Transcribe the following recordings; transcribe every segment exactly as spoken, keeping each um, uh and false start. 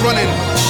running.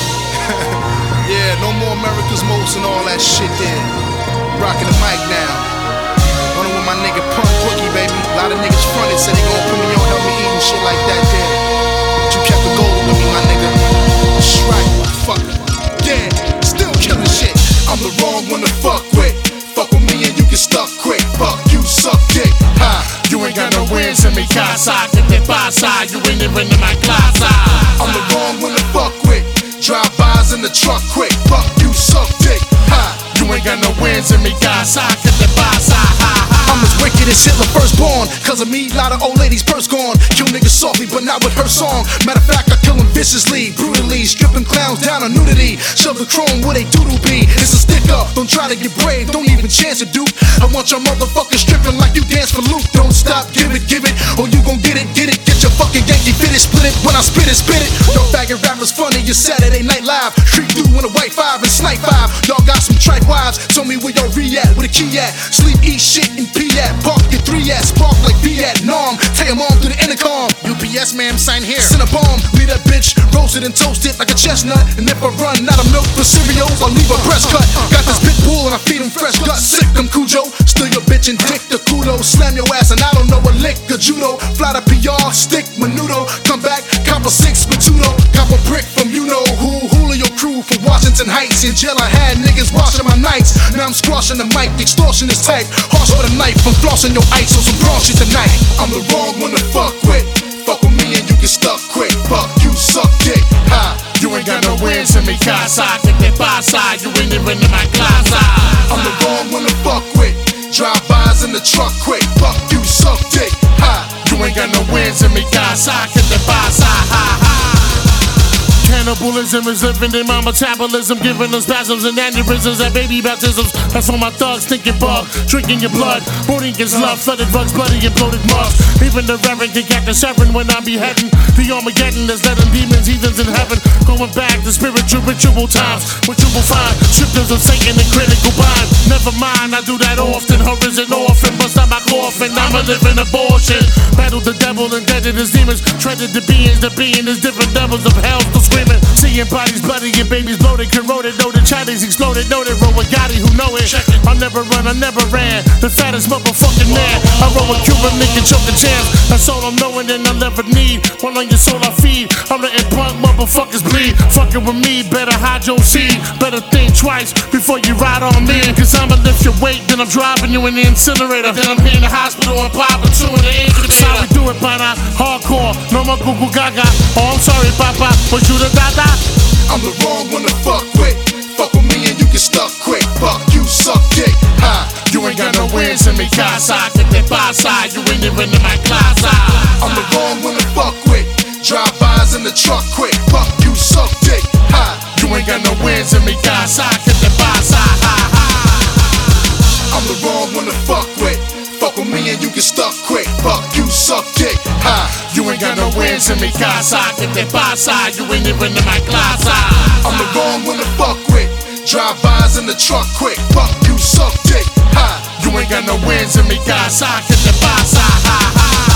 Yeah, no more America's Most and all that shit there. Rocking the mic now. Running with my nigga Punk Boogie, baby. A lot of niggas fronted, said they gon' put me on, help me eat and shit like that there. But you kept the gold with me, my nigga. That's right, motherfucker. Yeah, still killing shit. I'm the wrong one to fuck with. Fuck with me and you get stuck quick. Fuck you, suck dick. Ha, you ain't got no wins in me casa. Get that by side, you ain't even in my class. I'm the wrong one to fuck with. Drive-bys in the truck quick. Fuck you, suck dick. Ha, you ain't got no wins in me casa. Get that by side. Ha, ha. I'm as wicked as Hitler firstborn. Cause of me, lot of old ladies purse gone. Kill niggas softly, but not with her song. Matter of fact, I kill them viciously, brutally. Stripping clowns down on nudity. Shove the chrome where they doodle be. It's a stick up, don't try to get brave. Don't even chance it, dude. I want your motherfuckers stripping like you dance for Luke. Don't stop, give it, give it, or you gon' get it, get it. Get your fucking Yankee fitted, split it. When I spit it, spit it. Yo, faggot rappers funny, you Saturday Night Live. Street dude in a white five and snipe five. Y'all got some tripe wives. Tell me where y'all re at, where the key at. Sleep, eat shit, and pee at. Park your three at, spark like Vietnam. Take 'em on through the intercom. U P S ma'am, sign here. Send a bomb, leave that bitch roasted and toasted like a chestnut. And if I run out of milk for cereals, I'll leave a breast cut. Got this pit bull and I feed him fresh guts. Sick them Cujo, still your bitch and dick the kudos. Slam your ass and I don't know a lick of judo. Fly to P R, stick menudo. Come back, cop a six with Tudo. Cop a brick from you know who. Julio crew from Washington Heights. In jail I had niggas washing my nights. Now I'm squashing the mic, extortion is tight. Harsh with a knife, I'm flossing your ice on some broad shit tonight. I'm the wrong one to fuck with. Fuck with me and you get stuck quick. Fuck you, suck dick. Ha, you ain't got no wins in me casa. Get that by side, you ain't even in my class. I'm the wrong one to fuck with. Drive-bys in the truck quick. Fuck you, suck dick. Ha, you ain't got no wins in me casa. Get that by side. Ha, ha. Cannibalism is living in my metabolism, giving them spasms and aneurysms at baby baptisms. That's for my thugs, thinking bug, drinking your blood. Booty gets love, flooded drugs, bloody and bloated mugs. Even the reverend can get the seven when I be heading. The Armageddon is letting demons, heathens in heaven. Going back to spiritual ritual times, which you will find scriptures of Satan and critical bind. Never mind, I do that often. Her is an orphan, bust out my coffin. I'm a living abortion. Battle the devil and deaded his demons. Treaded the beings, the being is different devils of hell still screaming. Seeing bodies bloody and babies bloated, corroded, know the Chinese exploded, know that roll with Gotti who know it. I never run, I never ran. The fattest motherfucking man. I roll with Cuban nigga, choke the champs. That's all I'm knowing and I'll never need. One on your soul I feed. I'm letting punk motherfuckers bleed. Fucking with me, better hide your seed. Better think twice before you ride on me. Cause I'ma lift your weight, then I'm driving you in the incinerator. Then I'm here in the hospital and popping two in the incubator. That's how we do it, by now. Hardcore, no more Google Gaga. Oh, I'm sorry, Papa, was you the dada? I'm the wrong one to fuck with. Fuck with me and you get stuck quick. Fuck you, suck dick. Ha, you ain't got no wins in me casa. Get that by side, you ain't even in my class. I'm the wrong one to fuck with. Drive-bys in the truck quick. Fuck you, suck dick. Ha, you ain't got no wins in me casa. Get that by side. Ha, ha. I'm the wrong one to fuck with. Fuck with me and you get stuck quick. Fuck you, suck dick. Ha, you ain't got no wins in me casa. Get that by side, you ain't even in my class. I'm the wrong one to fuck with. Drive-bys in the truck quick. Fuck you, suck dick. Ha, you ain't got no wins in me casa. Get that by side. Ha, ha.